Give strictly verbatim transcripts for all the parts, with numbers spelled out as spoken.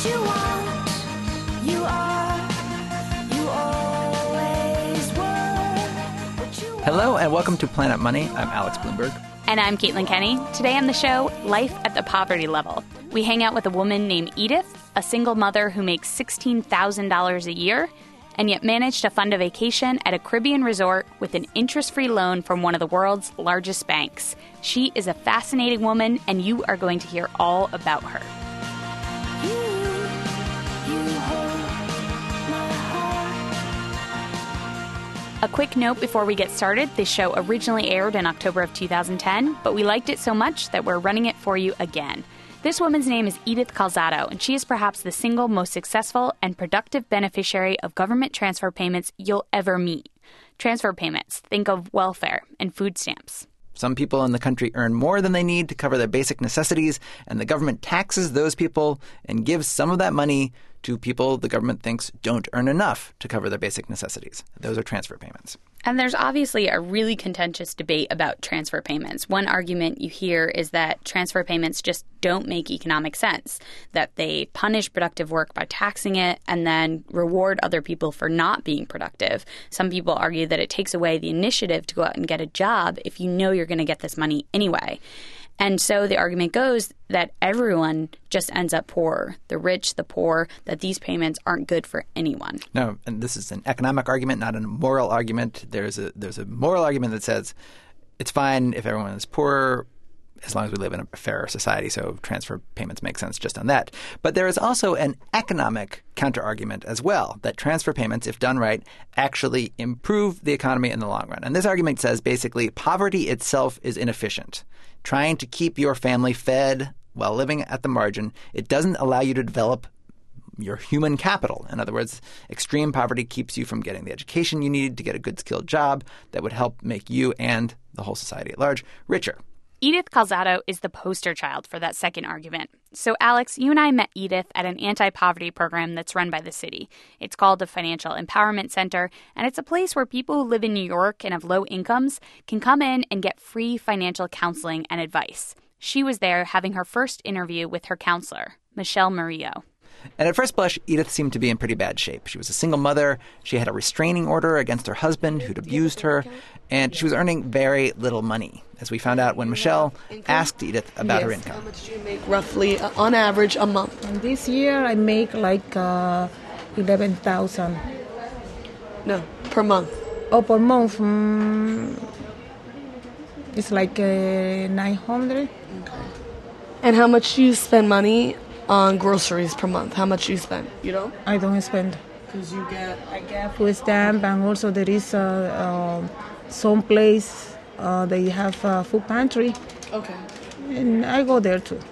what you want, you are, you always were what you want. Hello and welcome to Planet Money. I'm Alex Bloomberg. And I'm Caitlin Kenny. Today on the show, life at the poverty level. We hang out with a woman named Edith, a single mother who makes sixteen thousand dollars a year, and yet managed to fund a vacation at a Caribbean resort with an interest-free loan from one of the world's largest banks. She is a fascinating woman, and you are going to hear all about her. You, you hold my heart. A quick note before we get started, this show originally aired in October of two thousand ten, but we liked it so much that we're running it for you again. This woman's name is Edith Calzado, and she is perhaps the single most successful and productive beneficiary of government transfer payments you'll ever meet. Transfer payments, think of welfare and food stamps. Some people in the country earn more than they need to cover their basic necessities, and the government taxes those people and gives some of that money to people the government thinks don't earn enough to cover their basic necessities. Those are transfer payments. And there's obviously a really contentious debate about transfer payments. One argument you hear is that transfer payments just don't make economic sense, that they punish productive work by taxing it and then reward other people for not being productive. Some people argue that it takes away the initiative to go out and get a job if you know you're going to get this money anyway. And so the argument goes that everyone just ends up poor, the rich, the poor, that these payments aren't good for anyone. No, and this is an economic argument, not a moral argument. There's a there's a moral argument that says it's fine if everyone is poor as long as we live in a fairer society, so transfer payments make sense just on that. But there is also an economic counter-argument as well, that transfer payments, if done right, actually improve the economy in the long run. And this argument says basically poverty itself is inefficient. Trying to keep your family fed while living at the margin, it doesn't allow you to develop your human capital. In other words, extreme poverty keeps you from getting the education you need to get a good skilled job that would help make you and the whole society at large richer. Edith Calzado is the poster child for that second argument. So, Alex, you and I met Edith at an anti-poverty program that's run by the city. It's called the Financial Empowerment Center, and it's a place where people who live in New York and have low incomes can come in and get free financial counseling and advice. She was there having her first interview with her counselor, Michelle Murillo. And at first blush, Edith seemed to be in pretty bad shape. She was a single mother. She had a restraining order against her husband who'd abused her, and she was earning very little money, as we found out when Michelle asked Edith about yes. her income. How much do you make roughly, uh, on average, a month? And this year I make like uh, eleven thousand. No, per month. Oh, per month, mm, it's like uh, nine hundred. Okay. And how much do you spend money on groceries per month? How much do you spend? You don't? I don't spend. Because you get... I get food stamp, and also there is uh, uh, some place uh, they have a food pantry, Okay. and I go there too.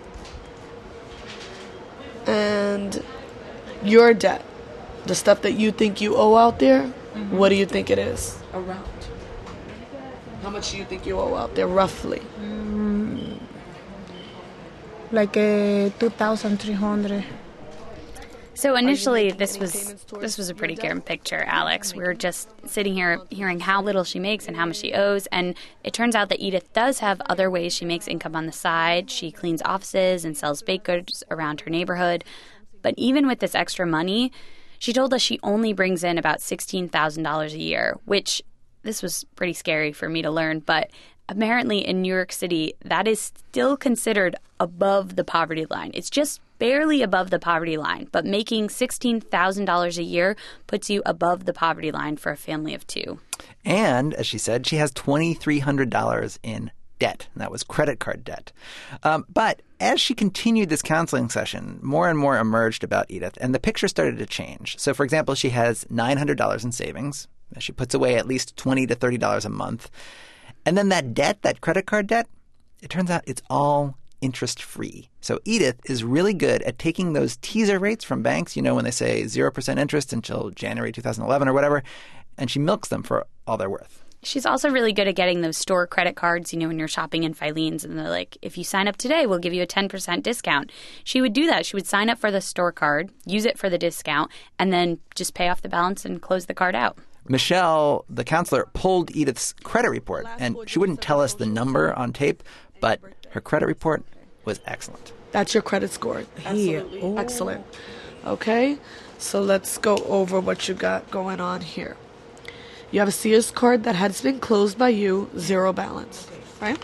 And your debt, the stuff that you think you owe out there, mm-hmm. What do you think it is? Around. How much do you think you owe out there, roughly? Mm, like uh, two thousand three hundred. So initially, this was this was a pretty grim picture, Alex. We were just sitting here hearing how little she makes and how much she owes, and it turns out that Edith does have other ways she makes income on the side. She cleans offices and sells baked goods around her neighborhood. But even with this extra money, she told us she only brings in about sixteen thousand dollars a year, which this was pretty scary for me to learn, but apparently in New York City, that is still considered above the poverty line. It's just barely above the poverty line, but making sixteen thousand dollars a year puts you above the poverty line for a family of two. And, as she said, she has two thousand three hundred dollars in debt, and that was credit card debt. Um, but as she continued this counseling session, more and more emerged about Edith, and the picture started to change. So, for example, she has nine hundred dollars in savings. She puts away at least twenty to thirty dollars a month. And then that debt, that credit card debt, it turns out it's all interest-free. So Edith is really good at taking those teaser rates from banks, you know, when they say zero percent interest until January two thousand eleven or whatever, and she milks them for all they're worth. She's also really good at getting those store credit cards, you know, when you're shopping in Filene's and they're like, if you sign up today, we'll give you a ten percent discount. She would do that. She would sign up for the store card, use it for the discount, and then just pay off the balance and close the card out. Michelle, the counselor, pulled Edith's credit report, and she wouldn't tell us the number on tape, but her credit report was excellent. That's your credit score. Absolutely. Oh. Excellent. Okay? So let's go over what you got going on here. You have a Sears card that has been closed by you, zero balance, right?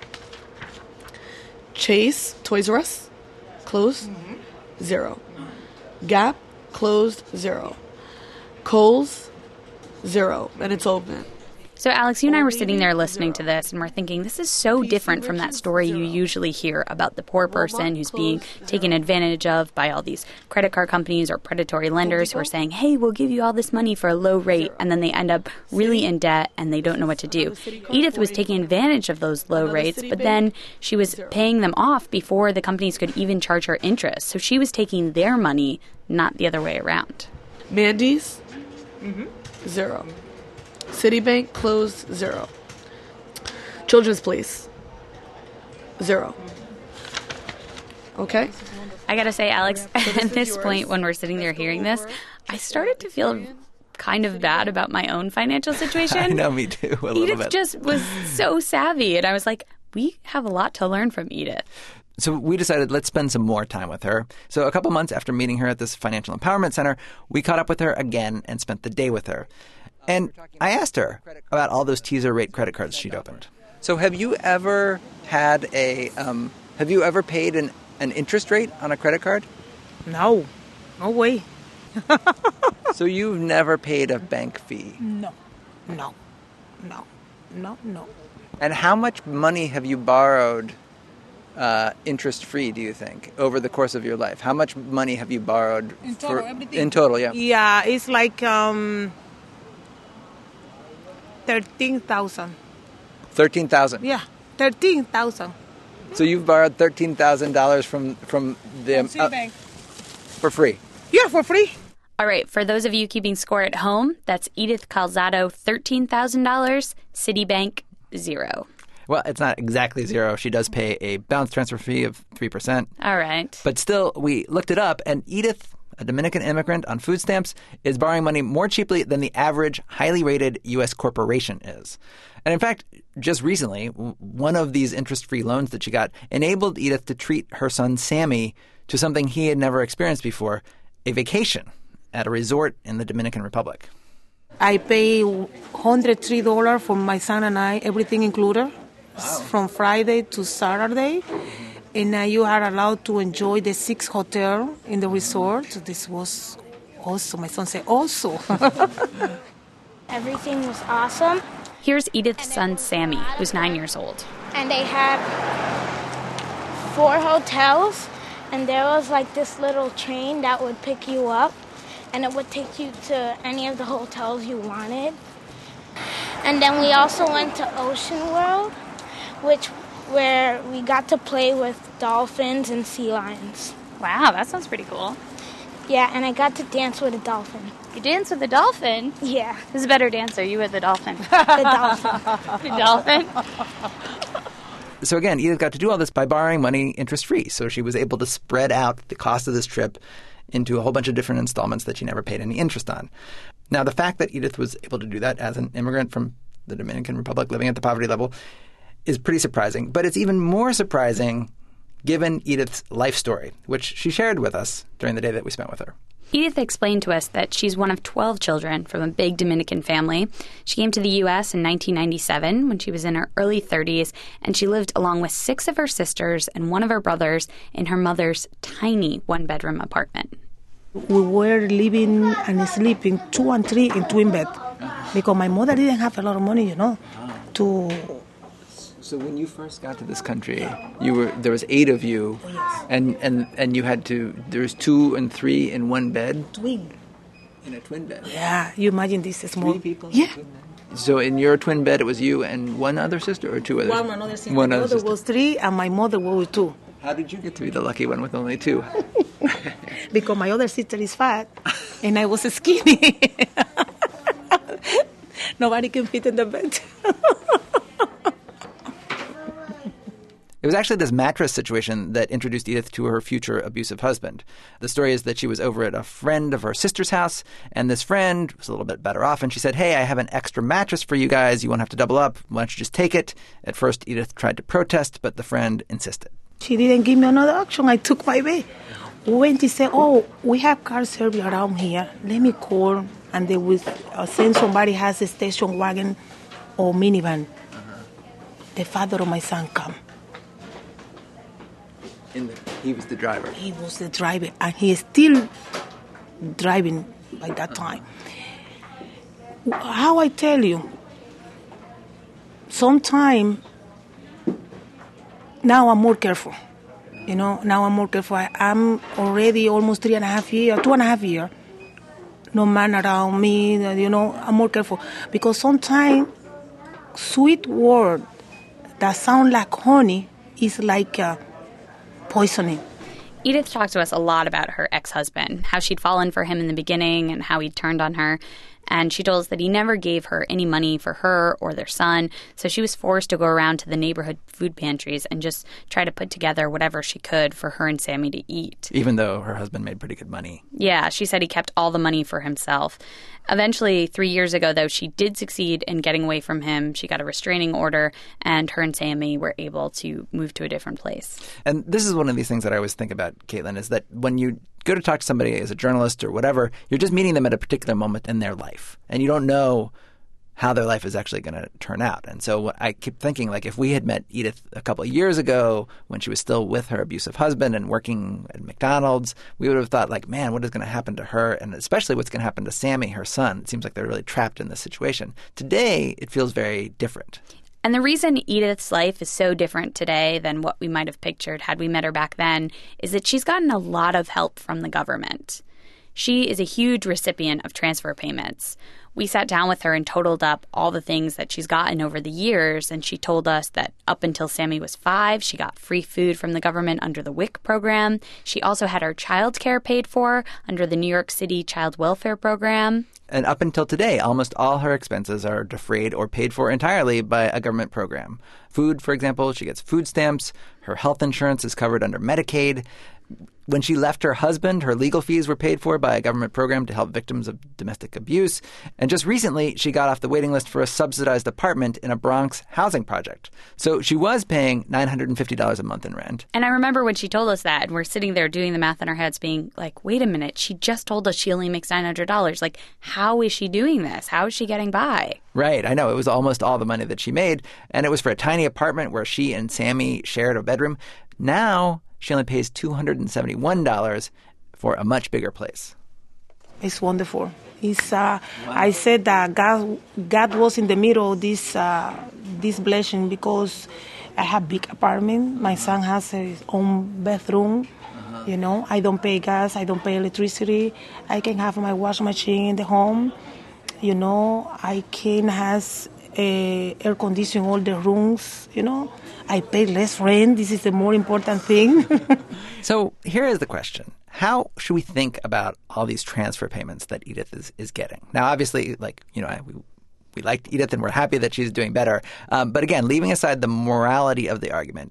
Chase, Toys R Us, closed, mm-hmm. zero. Gap, closed, zero. Kohl's, zero, and it's open. So, Alex, you and I were sitting there listening to this, and we're thinking, this is so different from that story you usually hear about the poor person who's being taken advantage of by all these credit card companies or predatory lenders who are saying, hey, we'll give you all this money for a low rate, and then they end up really in debt and they don't know what to do. Edith was taking advantage of those low rates, but then she was paying them off before the companies could even charge her interest. So she was taking their money, not the other way around. Mandy's, mm-hmm. zero. Citibank, closed, zero. Children's Place, zero. Okay? I gotta say, Alex, at this point when we're sitting there hearing this, I started to feel kind of bad about my own financial situation. I know, me too, a little Edith bit. just was so savvy, and I was like, we have a lot to learn from Edith. So we decided let's spend some more time with her. So a couple months after meeting her at this financial empowerment center, we caught up with her again and spent the day with her. And I asked her about all those teaser rate credit cards she'd opened. So have you ever had a, um, have you ever paid an, an interest rate on a credit card? No, no way. So you've never paid a bank fee? No, no, no, no, no. And how much money have you borrowed uh, interest-free, do you think, over the course of your life? How much money have you borrowed? In total, for, everything? In total, yeah. Yeah, it's like um, thirteen thousand. thirteen thousand dollars? Yeah, thirteen thousand. So you've borrowed thirteen thousand dollars from, from the... From Citibank. Uh, for free? Yeah, for free. All right, for those of you keeping score at home, that's Edith Calzado, thirteen thousand dollars, Citibank, zero. Well, it's not exactly zero. She does pay a balance transfer fee of three percent. All right. But still, we looked it up, and Edith, a Dominican immigrant on food stamps, is borrowing money more cheaply than the average highly rated U S corporation is. And in fact, just recently, one of these interest-free loans that she got enabled Edith to treat her son Sammy to something he had never experienced before, a vacation at a resort in the Dominican Republic. I pay one hundred three dollars for my son and I, everything included, wow. From Friday to Saturday. And uh, you are allowed to enjoy the six hotel in the resort. This was awesome. My son said, also. Everything was awesome. Here's Edith's son, Sammy, who's nine years old. And they had four hotels, and there was like this little train that would pick you up, and it would take you to any of the hotels you wanted. And then we also went to Ocean World, which where we got to play with dolphins and sea lions. Wow, that sounds pretty cool. Yeah, and I got to dance with a dolphin. You danced with the dolphin? Yeah. Who's a better dancer, you or the dolphin? The dolphin. The dolphin? So again, Edith got to do all this by borrowing money interest-free. So she was able to spread out the cost of this trip into a whole bunch of different installments that she never paid any interest on. Now, the fact that Edith was able to do that as an immigrant from the Dominican Republic living at the poverty level is pretty surprising. But it's even more surprising given Edith's life story, which she shared with us during the day that we spent with her. Edith explained to us that she's one of twelve children from a big Dominican family. She came to the U S in nineteen ninety-seven when she was in her early thirties, and she lived along with six of her sisters and one of her brothers in her mother's tiny one-bedroom apartment. We were living and sleeping two and three in twin bed because my mother didn't have a lot of money, you know, to... So when you first got to this country, you were there was eight of you, oh, yes. and, and, and you had to, there was two and three in one bed? Twin. In a twin bed? Yeah, you imagine this small... Three people? Yeah. In a twin bed? So in your twin bed, it was you and one other sister or two others? One another sister. One my other brother sister. was three and my mother was two. How did you get to be the lucky one with only two? Because my other sister is fat and I was skinny. Nobody can fit in the bed. It was actually this mattress situation that introduced Edith to her future abusive husband. The story is that she was over at a friend of her sister's house, and this friend was a little bit better off, and she said, hey, I have an extra mattress for you guys. You won't have to double up. Why don't you just take it? At first, Edith tried to protest, but the friend insisted. She didn't give me another option. I took my bed. when they say, oh, we have car service around here, let me call, and they will uh, send somebody has a station wagon or minivan. Uh-huh. The father of my son come. In the, he was the driver. He was the driver, and he is still driving by that time. How I tell you, sometime now I'm more careful. You know, now I'm more careful. I, I'm already almost three and a half years, two and a half years. No man around me, you know, I'm more careful. Because sometimes sweet word that sound like honey is like uh, poisoning. Edith talked to us a lot about her ex-husband, how she'd fallen for him in the beginning and how he'd turned on her. And she told us that he never gave her any money for her or their son, so she was forced to go around to the neighborhood food pantries and just try to put together whatever she could for her and Sammy to eat. Even though her husband made pretty good money. Yeah, she said he kept all the money for himself. Eventually, three years ago, though, she did succeed in getting away from him. She got a restraining order, and her and Sammy were able to move to a different place. And this is one of these things that I always think about, Caitlin, is that when you go to talk to somebody as a journalist or whatever, you're just meeting them at a particular moment in their life. And you don't know how their life is actually going to turn out. And so I keep thinking, like, if we had met Edith a couple of years ago when she was still with her abusive husband and working at McDonald's, we would have thought, like, man, what is going to happen to her? And especially what's going to happen to Sammy, her son. It seems like they're really trapped in this situation. Today, it feels very different. And the reason Edith's life is so different today than what we might have pictured had we met her back then is that she's gotten a lot of help from the government. She is a huge recipient of transfer payments. We sat down with her and totaled up all the things that she's gotten over the years, and she told us that up until Sammy was five, she got free food from the government under the W I C program. She also had her child care paid for under the New York City Child Welfare Program. And up until today, almost all her expenses are defrayed or paid for entirely by a government program. Food, for example, she gets food stamps. Her health insurance is covered under Medicaid. When she left her husband, her legal fees were paid for by a government program to help victims of domestic abuse. And just recently, she got off the waiting list for a subsidized apartment in a Bronx housing project. So she was paying nine hundred fifty dollars a month in rent. And I remember when she told us that, and we're sitting there doing the math in our heads being like, wait a minute, she just told us she only makes nine hundred dollars. Like, how is she doing this? How is she getting by? Right. I know. It was almost all the money that she made. And it was for a tiny apartment where she and Sammy shared a bedroom. Now she only pays two hundred seventy-one dollars for a much bigger place. It's wonderful. It's, uh, wow. I said that God, God was in the middle of this, uh, this blessing because I have big apartment. My son has his own bedroom. Uh-huh. You know, I don't pay gas. I don't pay electricity. I can have my washing machine in the home. You know, I can have uh, air conditioning all the rooms, you know. I pay less rent. This is the more important thing. So here is the question. How should we think about all these transfer payments that Edith is, is getting? Now, obviously, like, you know, we, we liked Edith and we're happy that she's doing better. Um, but again, leaving aside the morality of the argument,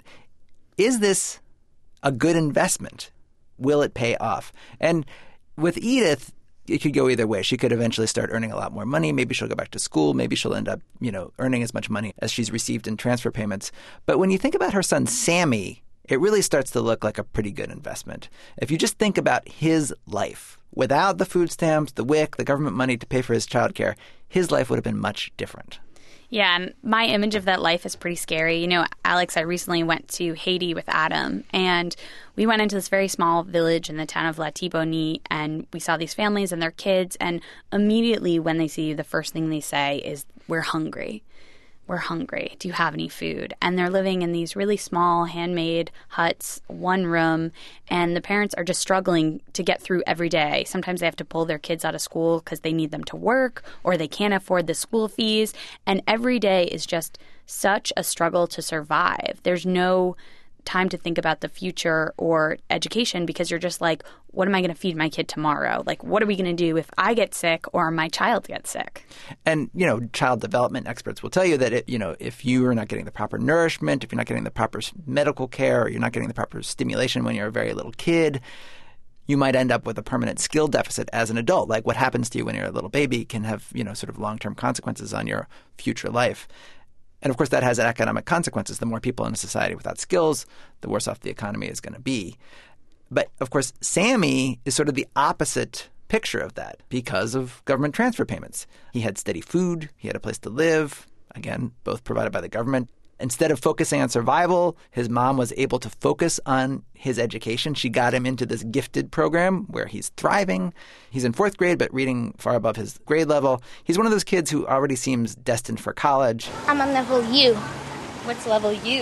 is this a good investment? Will it pay off? And with Edith, it could go either way. She could eventually start earning a lot more money. Maybe she'll go back to school. Maybe she'll end up, you know, earning as much money as she's received in transfer payments. But when you think about her son, Sammy, it really starts to look like a pretty good investment. If you just think about his life, without the food stamps, the W I C, the government money to pay for his childcare, his life would have been much different. Yeah, and my image of that life is pretty scary. You know, Alex, I recently went to Haiti with Adam, and we went into this very small village in the town of La Tibonite, and we saw these families and their kids, and immediately when they see you, the first thing they say is, we're hungry. We're hungry. Do you have any food? And they're living in these really small handmade huts, one room, and the parents are just struggling to get through every day. Sometimes they have to pull their kids out of school because they need them to work or they can't afford the school fees. And every day is just such a struggle to survive. There's no time to think about the future or education because you're just like, what am I going to feed my kid tomorrow? Like, what are we going to do if I get sick or my child gets sick? And, you know, child development experts will tell you that, it, you know, if you are not getting the proper nourishment, if you're not getting the proper medical care, or you're not getting the proper stimulation when you're a very little kid, you might end up with a permanent skill deficit as an adult. Like what happens to you when you're a little baby can have, you know, sort of long-term consequences on your future life. And, of course, that has economic consequences. The more people in a society without skills, the worse off the economy is going to be. But, of course, Sammy is sort of the opposite picture of that because of government transfer payments. He had steady food. He had a place to live. Again, both provided by the government. Instead of focusing on survival, his mom was able to focus on his education. She got him into this gifted program where he's thriving. He's in fourth grade, but reading far above his grade level. He's one of those kids who already seems destined for college. I'm on level U. What's level U?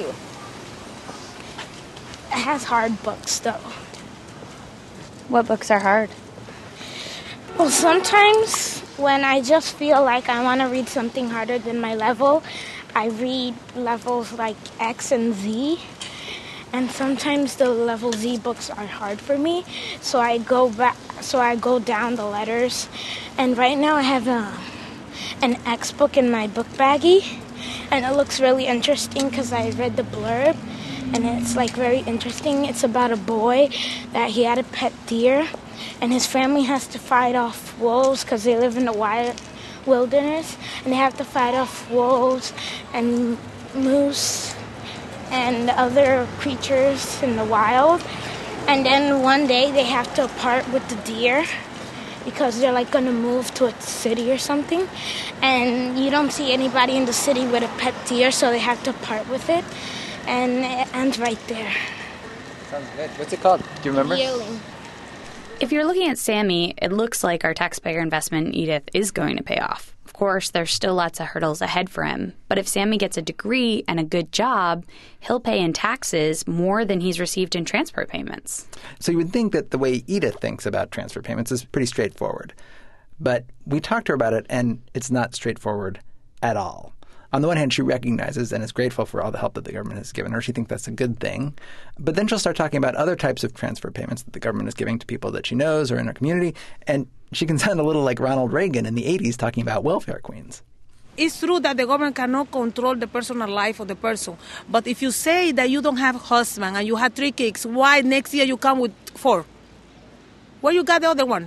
It has hard books, though. What books are hard? Well, sometimes when I just feel like I want to read something harder than my level, I read levels like X and Z, and sometimes the level Z books are hard for me, so I go back, so I go down the letters. And right now I have a, an X book in my book baggie, and it looks really interesting because I read the blurb, and it's like very interesting. It's about a boy that he had a pet deer, and his family has to fight off wolves because they live in the wild wilderness, and they have to fight off wolves and moose and other creatures in the wild. And then one day they have to part with the deer because they're like going to move to a city or something, and you don't see anybody in the city with a pet deer, so they have to part with it, and it ends right there. Sounds good. What's it called? Do you remember? Yearling. If you're looking at Sammy, it looks like our taxpayer investment in Edith is going to pay off. Of course, there's still lots of hurdles ahead for him. But if Sammy gets a degree and a good job, he'll pay in taxes more than he's received in transfer payments. So you would think that the way Edith thinks about transfer payments is pretty straightforward. But we talked to her about it, and it's not straightforward at all. On the one hand, she recognizes and is grateful for all the help that the government has given her. She thinks that's a good thing. But then she'll start talking about other types of transfer payments that the government is giving to people that she knows or in her community. And she can sound a little like Ronald Reagan in the eighties talking about welfare queens. It's true that the government cannot control the personal life of the person. But if you say that you don't have a husband and you have three kids, why next year you come with four? Where you got the other one?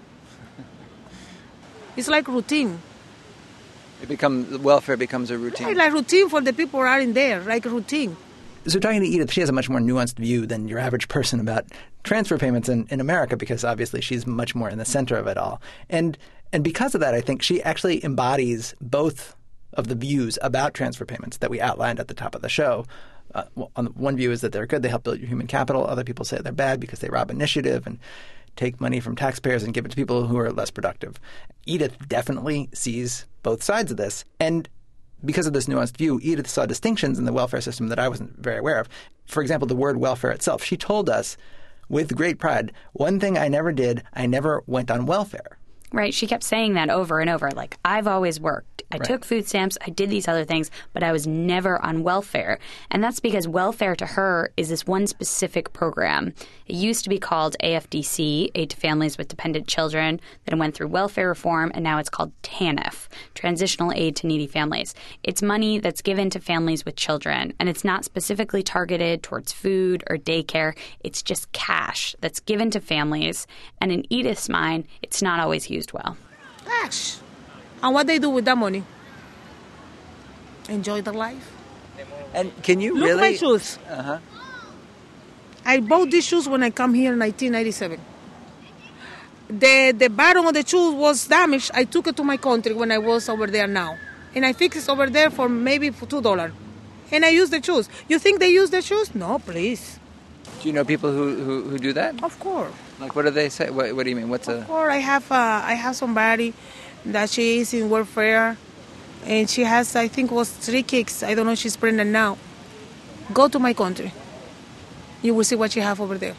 It's like routine. It becomes welfare becomes a routine. Right, like routine for the people who are in there, like routine. So talking to Edith, she has a much more nuanced view than your average person about transfer payments in, in America because obviously she's much more in the center of it all. And and because of that, I think she actually embodies both of the views about transfer payments that we outlined at the top of the show. Uh, well, on the, one view is that they're good, they help build your human capital. Other people say they're bad because they rob initiative and take money from taxpayers and give it to people who are less productive. Edith definitely sees both sides of this. And because of this nuanced view, Edith saw distinctions in the welfare system that I wasn't very aware of. For example, the word welfare itself. She told us with great pride, one thing I never did, I never went on welfare. Right. She kept saying that over and over, like, I've always worked. I Right. took food stamps. I did these other things, but I was never on welfare. And that's because welfare to her is this one specific program. It used to be called A F D C, Aid to Families with Dependent Children, then went through welfare reform, and now it's called TANF, Transitional Aid to Needy Families. It's money that's given to families with children, and it's not specifically targeted towards food or daycare. It's just cash that's given to families, and in Edith's mind, it's not always used well. Cash. And what they do with that money? Enjoy the life. And can you Look really... my shoes. Uh-huh. I bought these shoes when I come here in nineteen ninety-seven. The the bottom of the shoes was damaged. I took it to my country when I was over there now. And I fixed it over there for maybe for two dollars. And I use the shoes. You think they use the shoes? No, please. Do you know people who, who, who do that? Of course. Like, what do they say? What, what do you mean? What's a... Or I have uh, I have somebody that she is in welfare, and she has, I think, was three kids. I don't know if she's pregnant now. Go to my country. You will see what you have over there.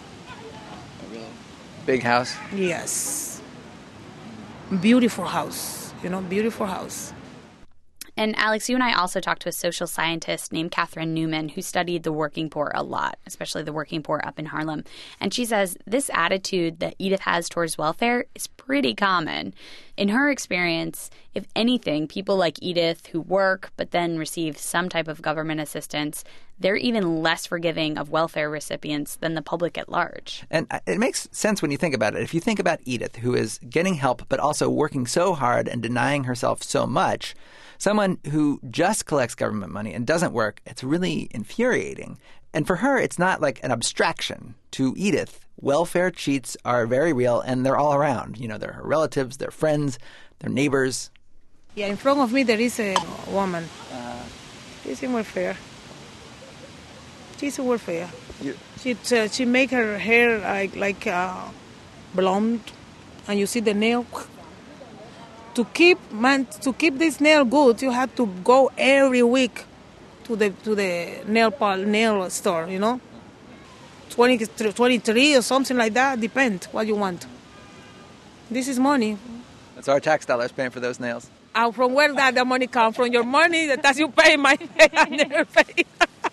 Big house? Yes. Beautiful house. You know, beautiful house. And Alex, you and I also talked to a social scientist named Catherine Newman who studied the working poor a lot, especially the working poor up in Harlem. And she says this attitude that Edith has towards welfare is pretty common. In her experience, if anything, people like Edith who work but then receive some type of government assistance, they're even less forgiving of welfare recipients than the public at large. And it makes sense when you think about it. If you think about Edith, who is getting help but also working so hard and denying herself so much, someone who just collects government money and doesn't work, it's really infuriating. And for her, it's not like an abstraction. To Edith, welfare cheats are very real and they're all around. You know, they're her relatives, they're friends, they're neighbors. Yeah, in front of me there is a woman. Uh, She's in welfare. She's in welfare. You... She uh, she make her hair like like uh, blonde, and you see the nail. To keep man to keep this nail good, you have to go every week to the to the nail par, nail store. You know, twenty, twenty-three or something like that. Depends what you want. This is money. That's our tax dollars paying for those nails. And from where that the money come from? Your money that you pay my pay, I never pay.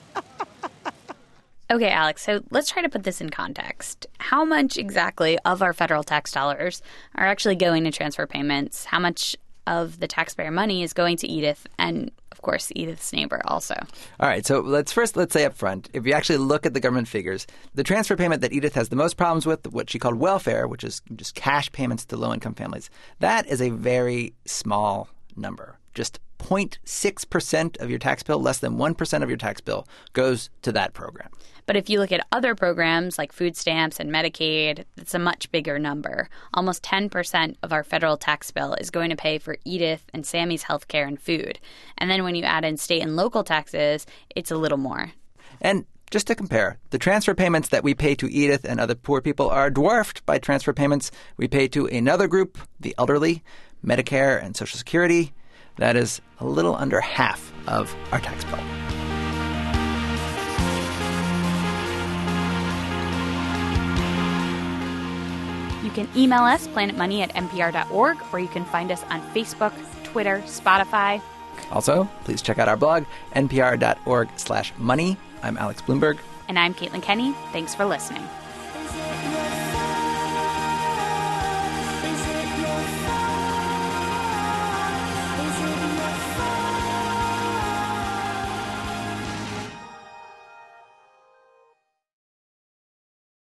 Okay, Alex, so let's try to put this in context. How much exactly of our federal tax dollars are actually going to transfer payments? How much of the taxpayer money is going to Edith and, of course, Edith's neighbor also? All right, so let's first let's say up front, if you actually look at the government figures, the transfer payment that Edith has the most problems with, what she called welfare, which is just cash payments to low-income families, that is a very small number. Just zero point six percent of your tax bill, less than one percent of your tax bill goes to that program. But if you look at other programs like food stamps and Medicaid, it's a much bigger number. Almost ten percent of our federal tax bill is going to pay for Edith and Sammy's health care and food. And then when you add in state and local taxes, it's a little more. And just to compare, the transfer payments that we pay to Edith and other poor people are dwarfed by transfer payments we pay to another group, the elderly, Medicare and Social Security. That is a little under half of our tax bill. You can email us, planet money at n p r dot org, or you can find us on Facebook, Twitter, Spotify. Also, please check out our blog, n p r dot org slash money. I'm Alex Bloomberg. And I'm Caitlin Kenney. Thanks for listening.